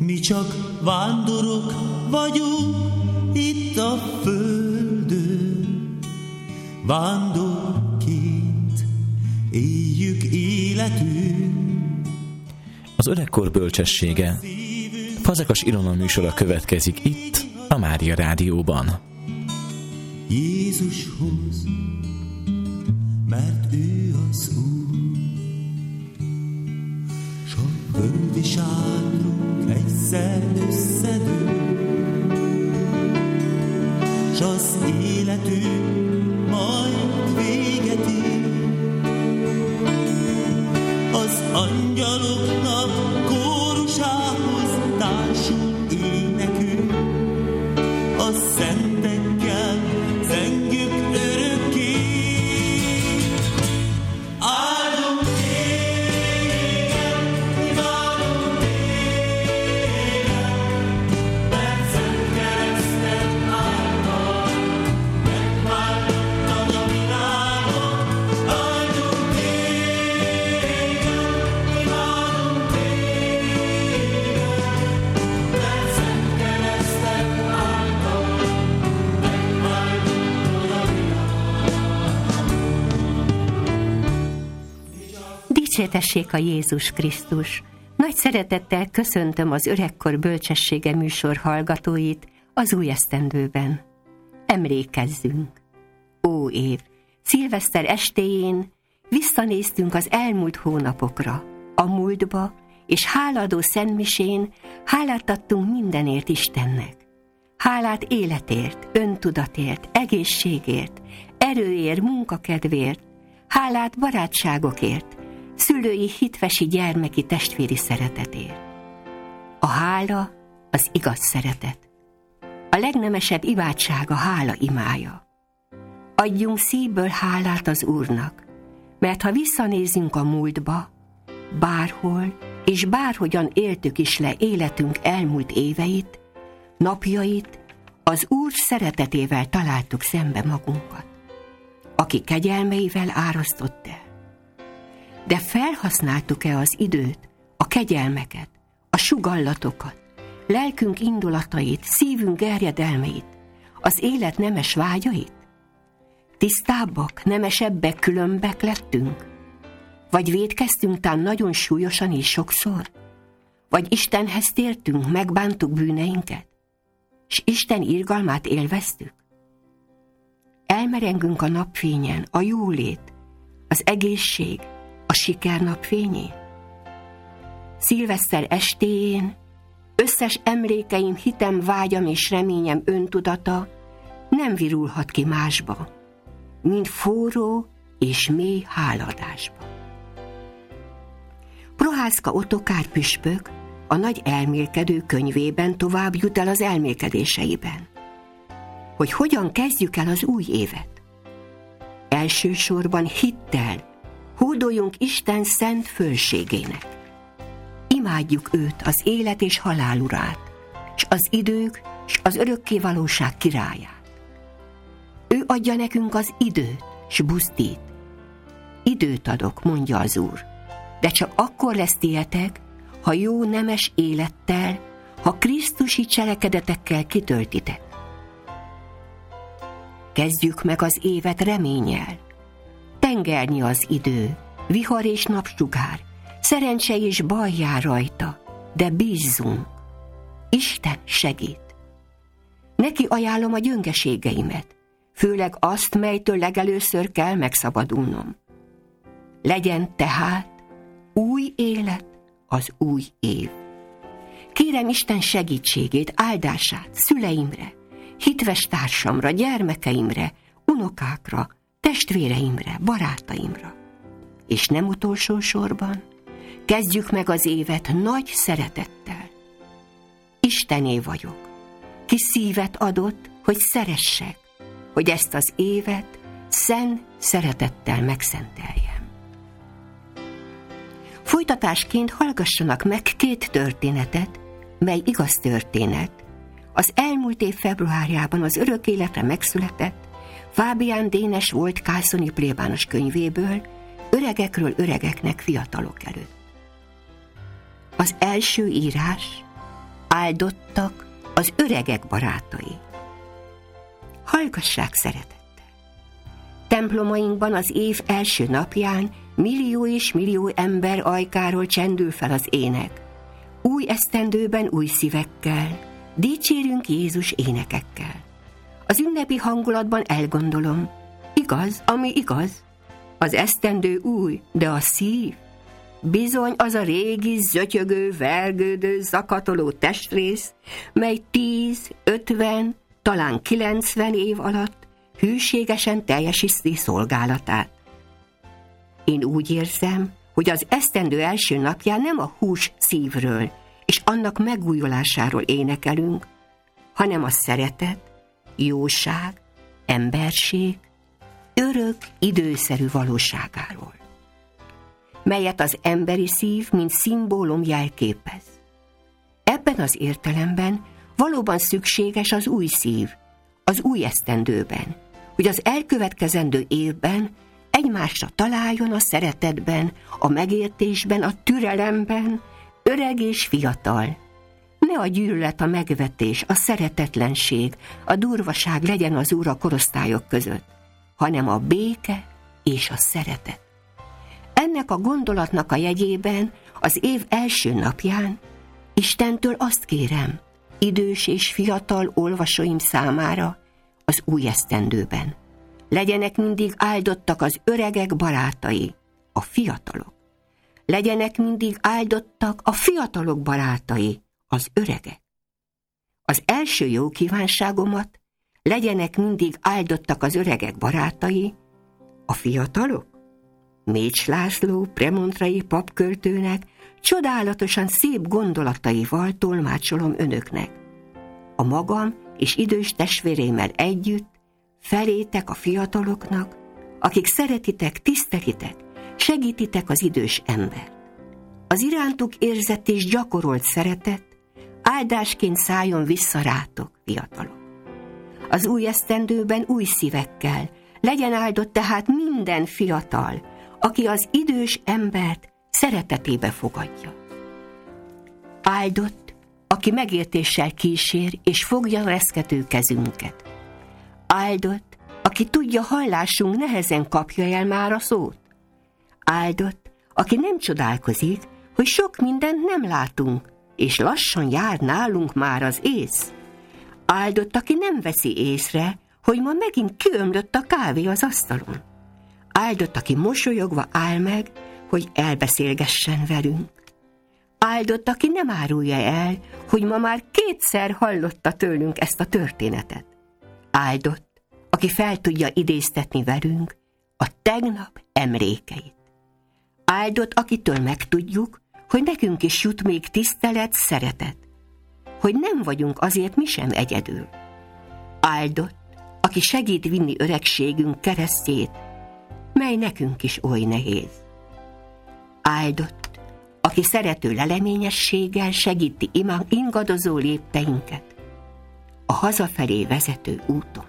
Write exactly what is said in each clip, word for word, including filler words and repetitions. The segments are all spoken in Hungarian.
Mi csak vándorok vagyunk itt a földön, vándorként éljük életünk. Az öregkor bölcsessége, Fazekas Ilona műsora következik itt, a Mária Rádióban. Jézushoz, mert ő az Úr, s a földi sátrunk egyszer összedől, s az életünk majd véget ér. Az angyaloknak kórusához társul énekünk, a szentekkel zengjük örökké. Áldunk téged, imádunk téged, mert szent kereszted által megváltottad a világot. Áldunk téged, imádunk téged, mert szent kereszted által megváltottad a világot. Dicsértessék a Jézus Krisztus! Nagy szeretettel köszöntöm az Öregkor bölcsessége műsor hallgatóit az új esztendőben. Emlékezzünk! Ó év! Szilveszter estéjén visszanéztünk az elmúlt hónapokra, a múltba, és háladó szentmisén hálát adtunk mindenért Istennek. Hálát életért, öntudatért, egészségért, erőért, munkakedvért, hálát barátságokért, szülői hitvesi gyermeki testvéri szeretetért. A hála az igaz szeretet. A legnemesebb imádság a hála imája. Adjunk szívből hálát az Úrnak, mert ha visszanézünk a múltba, bárhol és bárhogyan éltük is le életünk elmúlt éveit, napjait, az Úr szeretetével találtuk szembe magunkat, aki kegyelmeivel árasztott el. De felhasználtuk-e az időt, a kegyelmeket, a sugallatokat, lelkünk indulatait, szívünk erjedelmeit, az élet nemes vágyait? Tisztábbak, nemesebbek, különbek lettünk? Vagy vétkeztünk tán nagyon súlyosan és sokszor? Vagy Istenhez tértünk, megbántuk bűneinket, s Isten irgalmát élveztük? Elmerengünk a napfényen, a jólét, az egészség, a siker napfényén? Szilveszter estéjén összes emlékeim, hitem, vágyam és reményem öntudata nem virulhat ki másba, mint forró és mély hálaadásba. Prohászka Ottokár püspök a Nagy elmélkedő könyvében tovább jut el az elmélkedéseiben, hogy hogyan kezdjük el az új évet. Elsősorban hittel hódoljunk Isten szent fölségének. Imádjuk őt, az élet és halál urát, s az idők, s az örökkévalóság királyát. Ő adja nekünk az időt, s buzdít. Időt adok, mondja az Úr, de csak akkor lesz tietek, ha jó nemes élettel, ha krisztusi cselekedetekkel kitöltitek. Kezdjük meg az évet reménnyel. Tengernyi az idő, vihar és napsugár, szerencse és baj jár rajta, de bízzunk, Isten segít. Neki ajánlom a gyöngeségeimet, főleg azt, melytől legelőször kell megszabadulnom. Legyen tehát új élet az új év. Kérem Isten segítségét, áldását szüleimre, hitves társamra, gyermekeimre, unokákra, testvéreimre, barátaimra. És nem utolsó sorban, kezdjük meg az évet nagy szeretettel. Istené vagyok, ki szívet adott, hogy szeressek, hogy ezt az évet szent szeretettel megszenteljem. Folytatásként hallgassanak meg két történetet, mely igaz történet, az elmúlt év februárjában az örök életre megszületett Fábián Dénes volt kászoni plébános könyvéből, Öregekről öregeknek fiatalok előtt. Az első írás Áldottak az öregek barátai. Hallgassák szeretettel! Templomainkban az év első napján millió és millió ember ajkáról csendül fel az ének. Új esztendőben új szívekkel, dicsérünk Jézus énekekkel. Az ünnepi hangulatban elgondolom, igaz, ami igaz, az esztendő új, de a szív, bizony az a régi, zötyögő, vergődő, zakatoló testrész, mely tíz, ötven, talán kilencven év alatt hűségesen teljesíti szolgálatát. Én úgy érzem, hogy az esztendő első napján nem a hús szívről és annak megújulásáról énekelünk, hanem a szeretet, jóság, emberség, örök, időszerű valóságáról, melyet az emberi szív, mint szimbólum jelképez. Ebben az értelemben valóban szükséges az új szív, az új esztendőben, hogy az elkövetkezendő évben egymásra találjon a szeretetben, a megértésben, a türelemben, öreg és fiatal. Ne a gyűlölet, a megvetés, a szeretetlenség, a durvaság legyen az úr a korosztályok között, hanem a béke és a szeretet. Ennek a gondolatnak a jegyében az év első napján Istentől azt kérem, idős és fiatal olvasóim számára az új esztendőben. Legyenek mindig áldottak az öregek barátai, a fiatalok. Legyenek mindig áldottak a fiatalok barátai, az öregek. Az első jó kívánságomat, legyenek mindig áldottak az öregek barátai, a fiatalok. Mécs László premontrai papköltőnek csodálatosan szép gondolataival tolmácsolom önöknek. A magam és idős testvéreimmel együtt felétek a fiataloknak, akik szeretitek, tisztelitek, segítitek az idős embert. Az irántuk érzett és gyakorolt szeretet áldásként szálljon vissza rátok, fiatalok. Az új esztendőben új szívekkel legyen áldott tehát minden fiatal, aki az idős embert szeretetébe fogadja. Áldott, aki megértéssel kísér és fogja reszkető kezünket. Áldott, aki tudja, hallásunk nehezen kapja el már a szót. Áldott, aki nem csodálkozik, hogy sok mindent nem látunk, és lassan jár nálunk már az ész. Áldott, aki nem veszi észre, hogy ma megint kiömlött a kávé az asztalon. Áldott, aki mosolyogva áll meg, hogy elbeszélgessen velünk. Áldott, aki nem árulja el, hogy ma már kétszer hallotta tőlünk ezt a történetet. Áldott, aki fel tudja idéztetni velünk a tegnap emlékeit. Áldott, akitől megtudjuk, hogy nekünk is jut még tisztelet, szeretet, hogy nem vagyunk azért mi sem egyedül. Áldott, aki segít vinni öregségünk keresztjét, mely nekünk is oly nehéz. Áldott, aki szerető leleményességgel segíti ingadozó lépteinket a hazafelé vezető úton.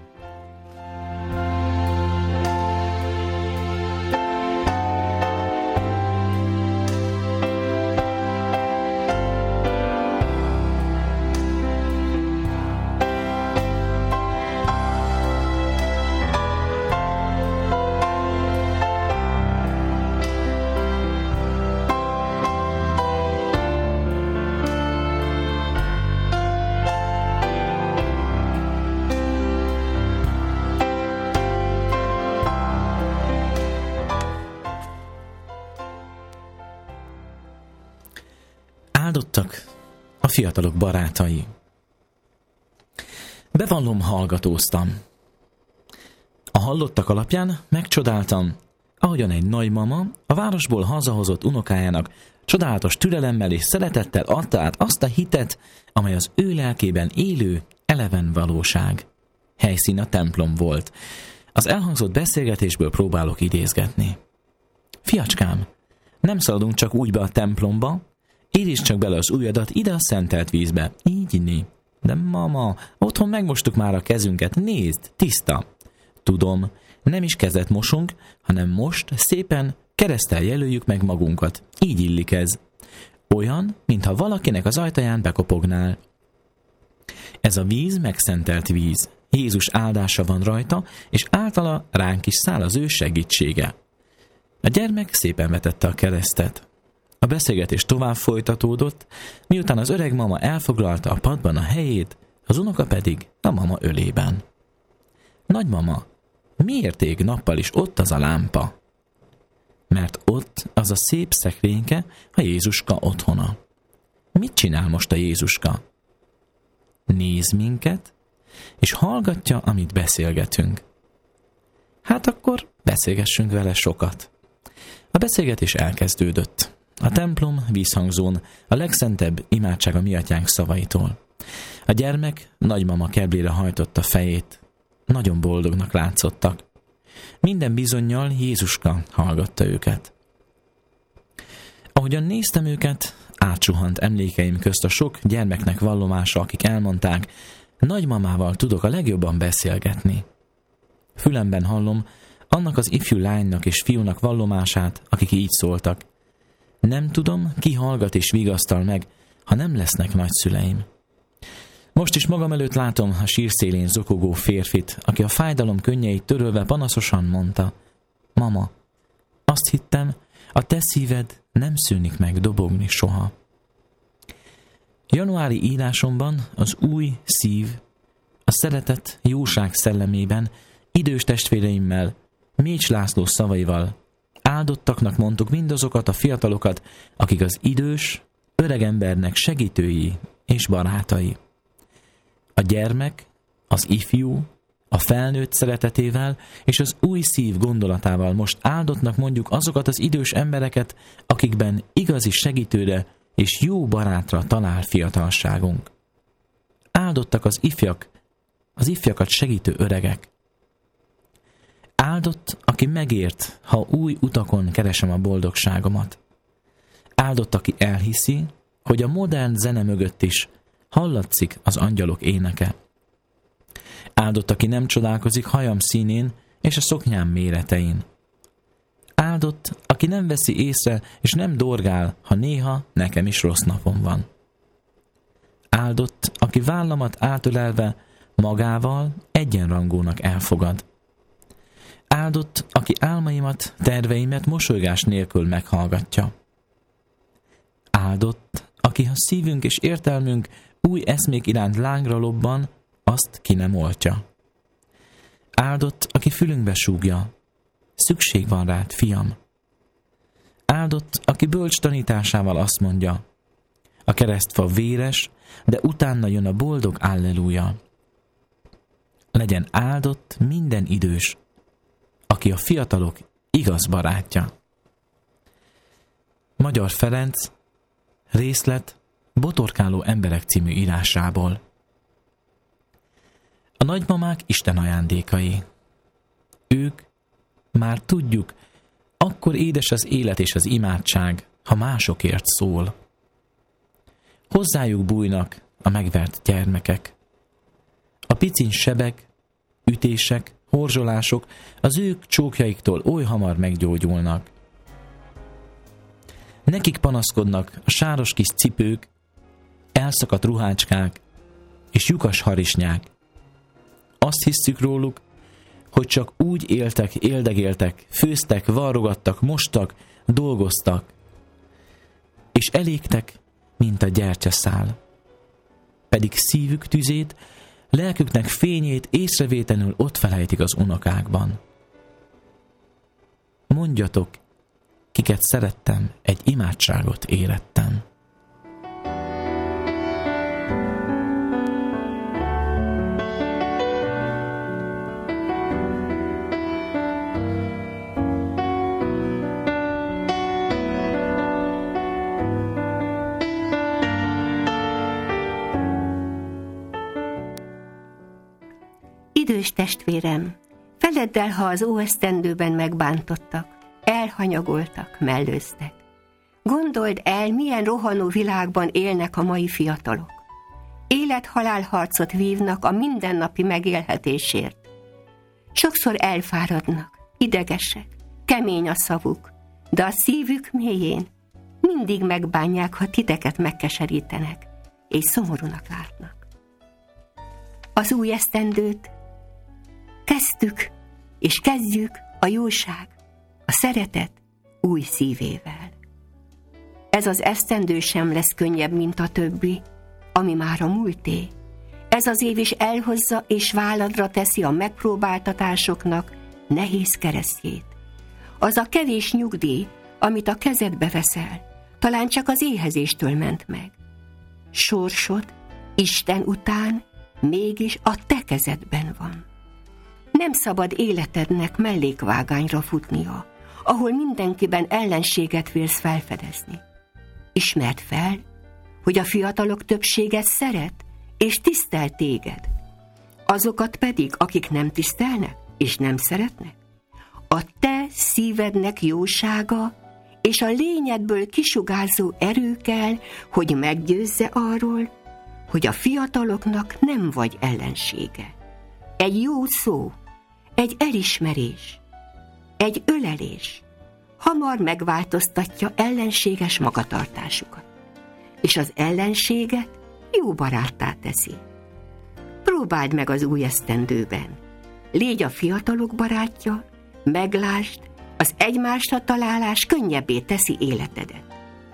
Áldottak a fiatalok barátai. Bevallom, hallgatóztam. A hallottak alapján megcsodáltam, ahogyan egy nagymama a városból hazahozott unokájának csodálatos türelemmel és szeretettel adta át azt a hitet, amely az ő lelkében élő, eleven valóság. Helyszín a templom volt. Az elhangzott beszélgetésből próbálok idézgetni. Fiacskám, nem szaladunk csak úgy be a templomba, írjíts csak bele az ujjadat ide a szentelt vízbe. Így inni. De mama, otthon megmostuk már a kezünket, nézd, tiszta. Tudom, nem is kezet mosunk, hanem most szépen kereszttel jelöljük meg magunkat. Így illik ez. Olyan, mintha valakinek az ajtaján bekopognál. Ez a víz megszentelt víz. Jézus áldása van rajta, és általa ránk is száll az ő segítsége. A gyermek szépen vetette a keresztet. A beszélgetés tovább folytatódott, miután az öreg mama elfoglalta a padban a helyét, az unoka pedig a mama ölében. Nagymama, miért ég nappal is ott az a lámpa? Mert ott az a szép szekrényke, a Jézuska otthona. Mit csinál most a Jézuska? Néz minket, és hallgatja, amit beszélgetünk. Hát akkor beszélgessünk vele sokat. A beszélgetés elkezdődött. A templom vízhangzón a legszentebb imádság a mi atyánk szavaitól. A gyermek nagymama keblére hajtotta fejét. Nagyon boldognak látszottak. Minden bizonnyal Jézuska hallgatta őket. Ahogyan néztem őket, átsuhant emlékeim közt a sok gyermeknek vallomása, akik elmondták, nagymamával tudok a legjobban beszélgetni. Fülemben hallom annak az ifjú lánynak és fiúnak vallomását, akik így szóltak. Nem tudom, ki hallgat és vigasztal meg, ha nem lesznek nagyszüleim. Most is magam előtt látom a sírszélén zokogó férfit, aki a fájdalom könnyeit törölve panaszosan mondta, mama, azt hittem, a te szíved nem szűnik meg dobogni soha. Januári írásomban az új szív, a szeretet jóság szellemében, idős testvéreimmel, Mécs László szavaival áldottaknak mondtuk mindazokat a fiatalokat, akik az idős, öreg embernek segítői és barátai. A gyermek, az ifjú, a felnőtt szeretetével és az új szív gondolatával most áldottnak mondjuk azokat az idős embereket, akikben igazi segítőre és jó barátra talál fiatalságunk. Áldottak az ifjak, az ifjakat segítő öregek. Áldott, aki megért, ha új utakon keresem a boldogságomat. Áldott, aki elhiszi, hogy a modern zene mögött is hallatszik az angyalok éneke. Áldott, aki nem csodálkozik hajam színén és a szoknyám méretein. Áldott, aki nem veszi észre és nem dorgál, ha néha nekem is rossz napom van. Áldott, aki vállamat átölelve magával egyenrangúnak elfogad. Áldott, aki álmaimat, terveimet mosolygás nélkül meghallgatja. Áldott, aki ha szívünk és értelmünk új eszmék iránt lángra lobban, azt ki nem oltja. Áldott, aki fülünkbe súgja. Szükség van rád, fiam. Áldott, aki bölcs tanításával azt mondja. A keresztfa véres, de utána jön a boldog alleluja. Legyen áldott minden idős, aki a fiatalok igaz barátja. Magyar Ferenc, részlet Botorkáló emberek című írásából. A nagymamák Isten ajándékai. Ők, már tudjuk, akkor édes az élet és az imádság, ha másokért szól. Hozzájuk bújnak a megvert gyermekek. A piciny sebek, ütések, horzsolások az ők csókjaiktól oly hamar meggyógyulnak. Nekik panaszkodnak a sáros kis cipők, elszakadt ruhácskák és lyukas harisnyák. Azt hisszük róluk, hogy csak úgy éltek, éldegéltek, főztek, varrogattak, mostak, dolgoztak, és elégtek, mint a gyertyaszál. Pedig szívük tüzét, lelküknek fényét észrevétlenül ott felejtik az unokákban. Mondjatok, kiket szerettem, egy imádságot érettem. Idős testvérem, feledd el, ha az óesztendőben megbántottak, elhanyagoltak, mellőztek. Gondold el, milyen rohanó világban élnek a mai fiatalok. Élet-halál harcot vívnak a mindennapi megélhetésért. Sokszor elfáradnak, idegesek, kemény a szavuk, de a szívük mélyén mindig megbánják, ha titeket megkeserítenek, és szomorúnak látnak. Az új esztendőt kezdtük, és kezdjük a jóság, a szeretet új szívével. Ez az esztendő sem lesz könnyebb, mint a többi, ami már a múlté. Ez az év is elhozza és válladra teszi a megpróbáltatásoknak nehéz keresztjét. Az a kevés nyugdíj, amit a kezedbe veszel, talán csak az éhezéstől ment meg. Sorsod Isten után mégis a te kezedben van. Nem szabad életednek mellékvágányra futnia, ahol mindenkiben ellenséget vélsz felfedezni. Ismerd fel, hogy a fiatalok többsége szeret és tisztel téged. Azokat pedig, akik nem tisztelnek és nem szeretnek, a te szívednek jósága és a lényedből kisugárzó erő kell, hogy meggyőzze arról, hogy a fiataloknak nem vagy ellensége. Egy jó szó, egy elismerés, egy ölelés hamar megváltoztatja ellenséges magatartásukat, és az ellenséget jó baráttá teszi. Próbáld meg az új esztendőben. Légy a fiatalok barátja, meglásd, az egymásra találás könnyebbé teszi életedet.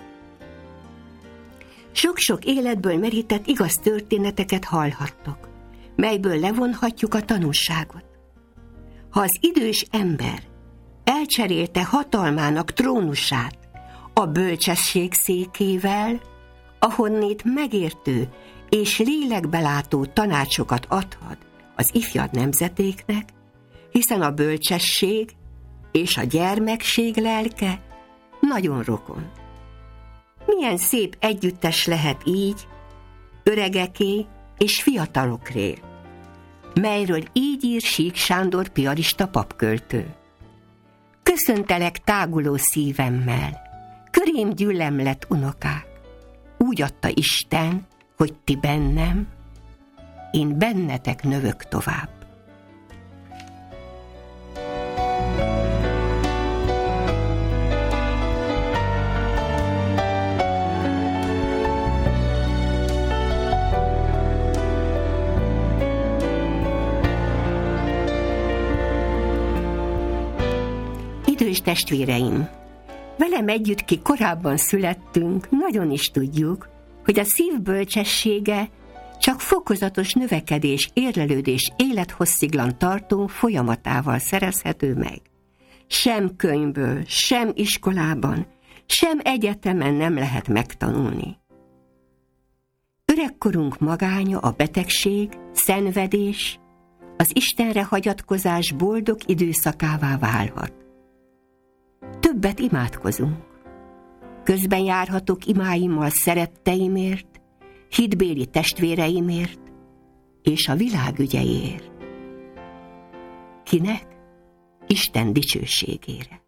Sok-sok életből merített igaz történeteket hallhattok, melyből levonhatjuk a tanulságot. Ha az idős ember elcserélte hatalmának trónusát a bölcsesség székével, ahonnét megértő és lélekbelátó tanácsokat adhat az ifjabb nemzetéknek, hiszen a bölcsesség és a gyermekség lelke nagyon rokon. Milyen szép együttes lehet így, öregeké és fiatalokré, melyről így ír Sík Sándor piarista papköltő. Köszöntelek táguló szívemmel, körém gyülemlett unokák, úgy adta Isten, hogy ti bennem, én bennetek növök tovább. Idős testvéreim, velem együtt, ki korábban születtünk, nagyon is tudjuk, hogy a szív bölcsessége csak fokozatos növekedés, érlelődés élethossziglan tartó folyamatával szerezhető meg. Sem könyvből, sem iskolában, sem egyetemen nem lehet megtanulni. Öregkorunk magánya a betegség, szenvedés, az Istenre hagyatkozás boldog időszakává válhat. Többet imádkozunk. Közben járhatok imáimmal szeretteimért, hitbéli testvéreimért és a világ ügyeiért. Kinek? Isten dicsőségére.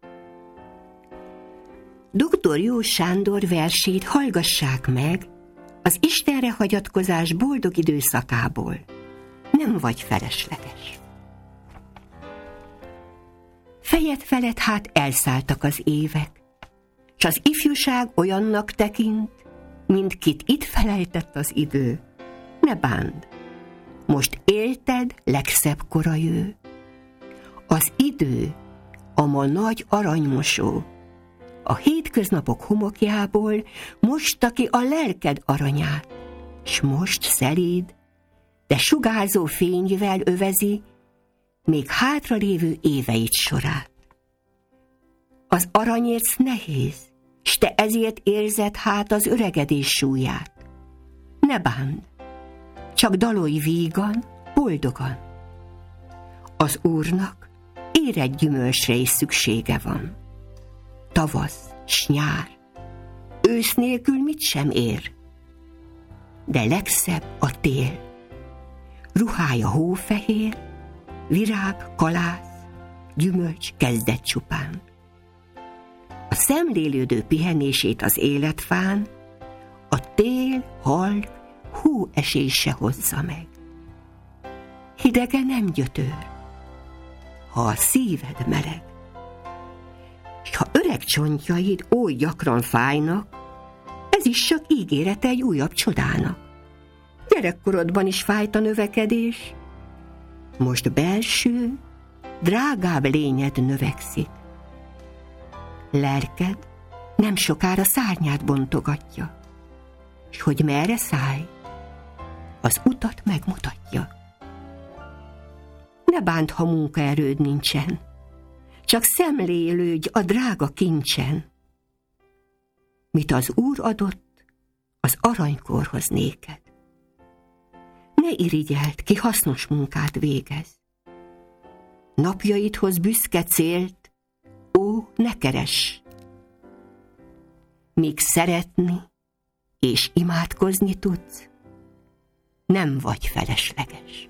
doktor Jó Sándor versét hallgassák meg az Istenre hagyatkozás boldog időszakából. Nem vagy felesleges. Fejed felett hát elszálltak az évek, s az ifjúság olyannak tekint, mint kit itt felejtett az idő. Ne bánd, most élted legszebb kora jő. Az idő, a ma nagy aranymosó, a hétköznapok homokjából mosta ki a lelked aranyát, s most szelíd, de sugárzó fényével övezi még hátralévő éveit sorát. Az aranyérc nehéz, s te ezért érzed hát az öregedés súlyát. Ne bánd, csak dalolj vígan, boldogan. Az Úrnak érett gyümölcsre is szüksége van. Tavasz, s nyár, ősz nélkül mit sem ér. De legszebb a tél. Ruhája hófehér, virág, kalász, gyümölcs kezdett csupán. A szemlélődő pihenését az életfán a tél, hal, hó esése hozza meg. Hidege nem gyötör, ha a szíved meleg. S ha öreg csontjaid oly gyakran fájnak, ez is csak ígérete egy újabb csodának. Gyerekkorodban is fájt a növekedés, most belső, drágább lényed növekszik. Lelked nem sokára szárnyát bontogatja, és hogy merre szállj, az utat megmutatja. Ne bánt, ha munkaerőd nincsen, csak szemlélődj a drága kincsen. Mit az Úr adott, az aranykorhoz néked. Ne irigyeld, ki hasznos munkát végez. Napjaidhoz büszke célt, ó, ne keress. Míg szeretni és imádkozni tudsz, nem vagy felesleges.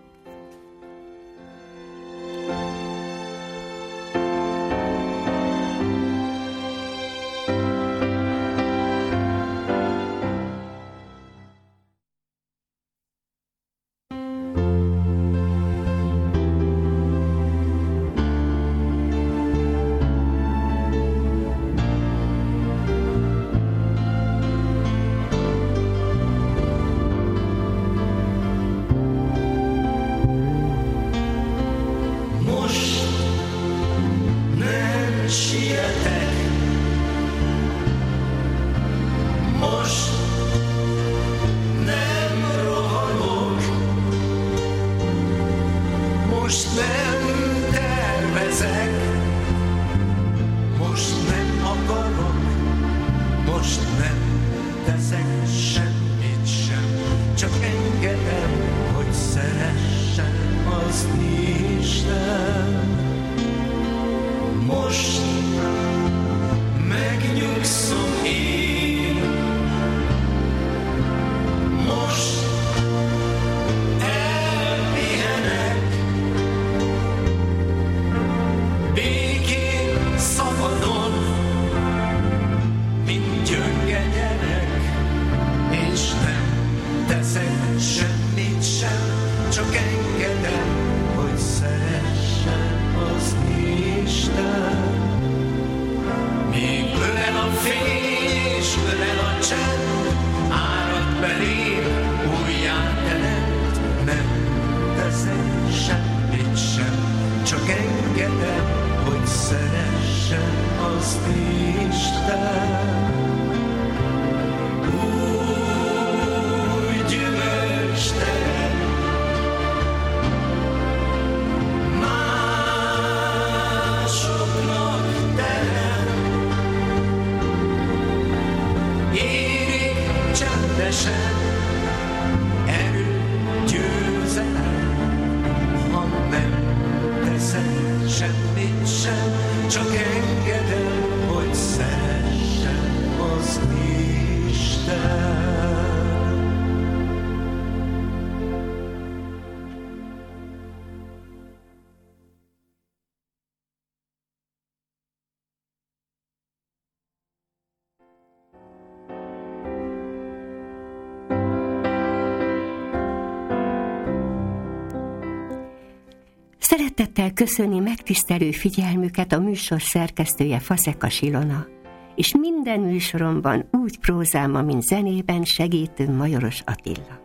Szeretettel köszöni megtisztelő figyelmüket a műsor szerkesztője, Fazekas Ilona, és minden műsoromban úgy prózáma, mint zenében segítő Majoros Attila.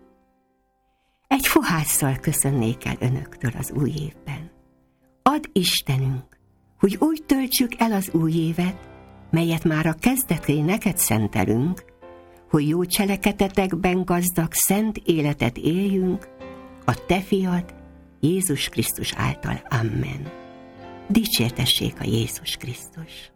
Egy fohásszal köszönnék el önöktől az új évben. Add Istenünk, hogy úgy töltsük el az új évet, melyet már a kezdetén neked szentelünk, hogy jó cselekedetekben gazdag, szent életet éljünk, a te fiad, Jézus Krisztus által. Amen. Dicsértessék a Jézus Krisztus!